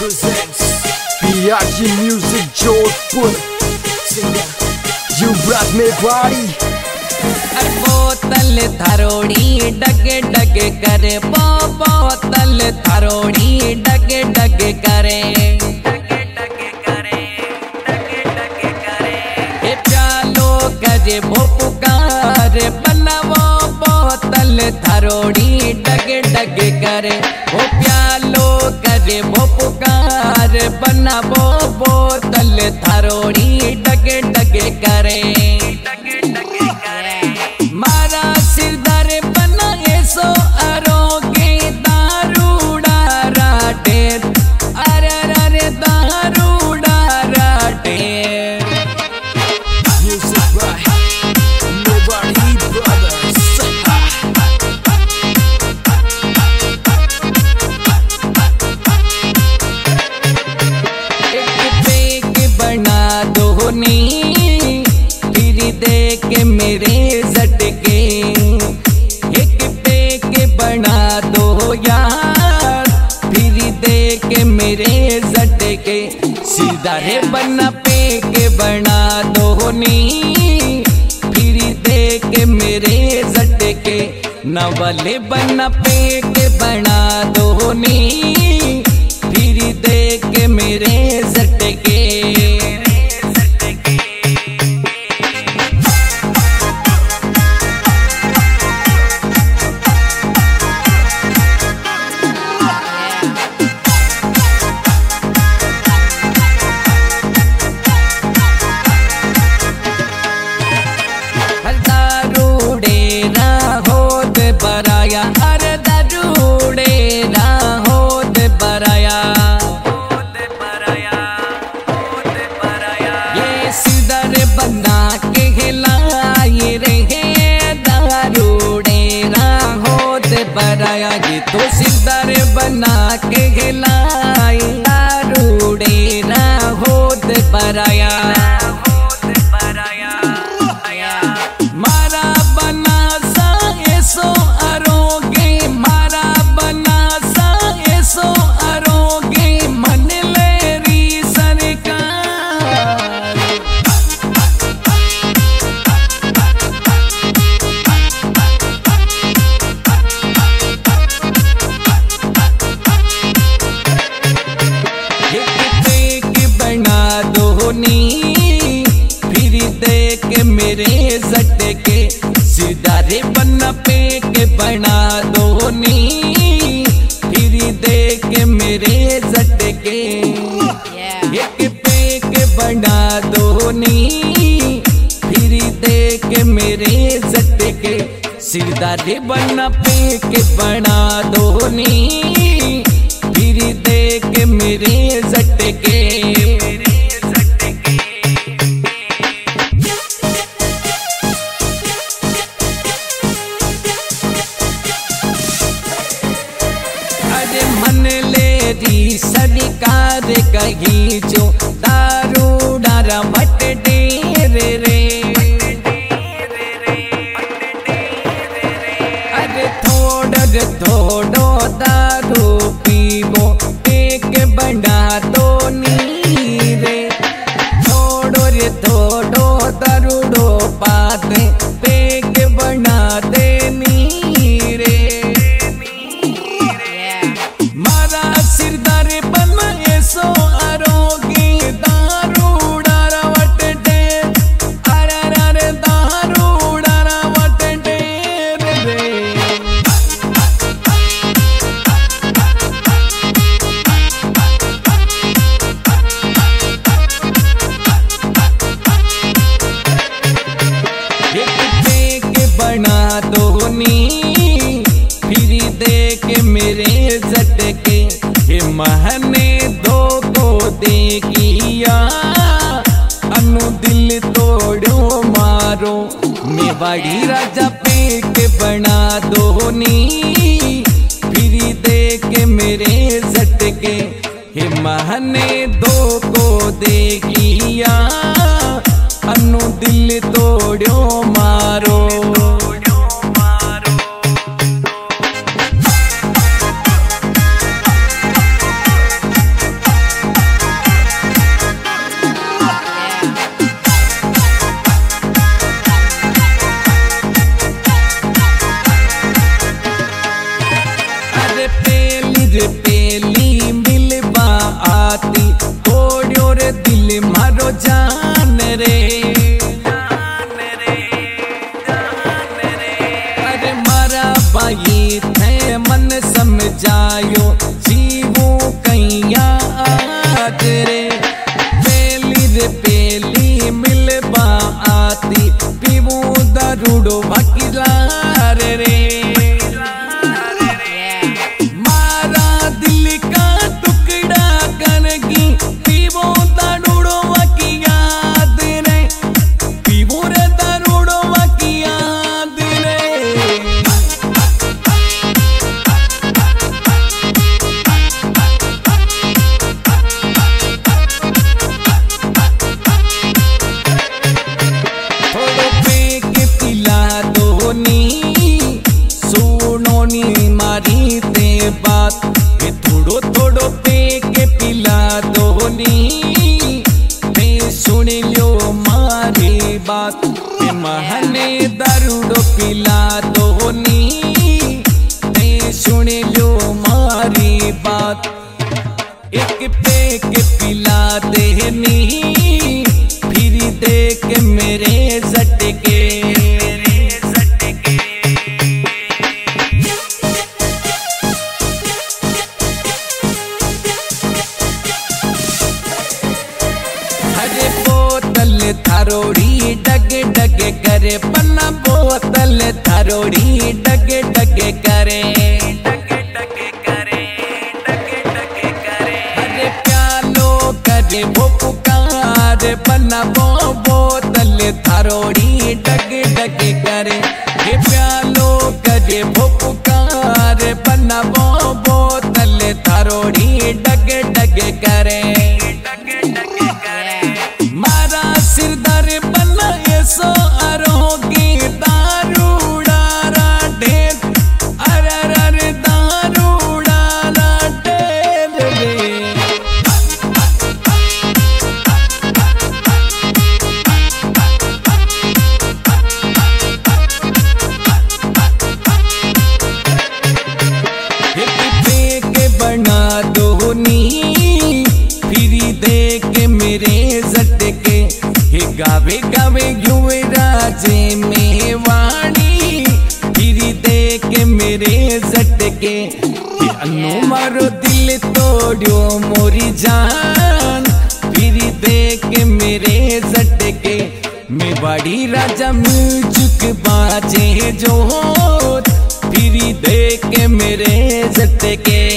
presents PRG Music Jodhpur. युवराज में बारी बोतल थरोड़ी डगे डगे करे बोतल थरोड़ी डगे डगे करे प्यालो करे वो पुकार बनावो बोतल थरोड़ी डगे डगे करे वो प्यालो करे वो पुकार बनावो बोतल थरोड़ी डगे डगे करे मारा सिरदार बना ऐसो अरोगे दारूड़ा राटे अरे अरे दारूड़ा राटे Music by Nobody Brothers. एक पेक बना दो नी फिर दे के मेरे झटके एक पेक बना दो यार फिर दे के मेरे झटके सीधा रे बना पेक बना दो नी फिर दे के मेरे झटके नवले बना पेक बना दो नी फिर दे के मेरे झटके बराया अरे दरूड़े ना होत बराया ये सिदर बना के हिलाए रहे दारूड़े ना होत बराया ये तो सिदर बना के हिलाए दारूड़े ना होत बराया मारा बना सो अरोगे मारा बना सो अरोगे मन लेरी सरकार एक बना दो नी फिर दे के मेरे झटके सीधा रे बना पेक बना दो नी फिर दे के मेरे झटके एक पेक बना दो नी फिर दे के मेरे झटके सीधा रे बना पेक बना दो नी फिर दे के मेरे झटके मन ले री सरकार कही जो दारू डारा भट डेरे रे अरे थोड़ो दारू पीबो एक बना दो नी रे थोड़ो दारूडो पाते पेक बना दे नी रे मारा सिरदार बन ऐसो अरोगे दारूड़ा रवट डे अरे अरे दारूड़ा रवट डे रे एक पेक बना दो नी फिर दे के मेरे झटके हे महने दो को देखिया अनु दिल तोड़ो मारो मेवाड़ी राजा पेक बना दो नी फिर दे के मेरे झटके हे महने दो को देखिया अनु दिल तोड़ो मारो जान रे। अरे मारा भाई थे मन समझायो जीवो कैया आज रे। पेली रे पेली मिलबा आती पीवू दारूडो वकीलार रे। मारा दिल का टुकड़ा करगी पीवो दारूडो वकी याद रे। पीवो रे दारूडो वकी याद रे। थोड़ो पेक पिला दो नी सुनो नी मारी ते बात। ये थोड़ो थोड़ो पेक पिला दो नी ते सुन लो मारी बात। ये महने दारूडो पिला दो नी ते सुन लो मारी बात। एक पेक पिला देनी फिर देख मेरे झटके। अरे बोतल थारोड़ी डगे डगे करे पन्ना बोतल थारोड़ी डगे डगे करे। अरे प्यालो करे वो पुकार पन्ना बोतल थारोड़ी डगे डगे करे। ये प्यालो करे वो पुकार पन्ना बोतल थारोड़ी डगे डगे करे। मारा सिरदार बना ऐसो अरोगी दारूडारा ढेर। अरे अरे दारूडारा ढेर रे। के बना दो नी फिर देख मेरे झटके। हे गावे गावे युवराजे में वाणी फिर देख मेरे झटके। अनु मारो दिल तोड़ो मोरी जान फिर देख मेरे झटके। मेवाड़ी राजा म्यूजिक बाजे जोत फिर देख मेरे झटके।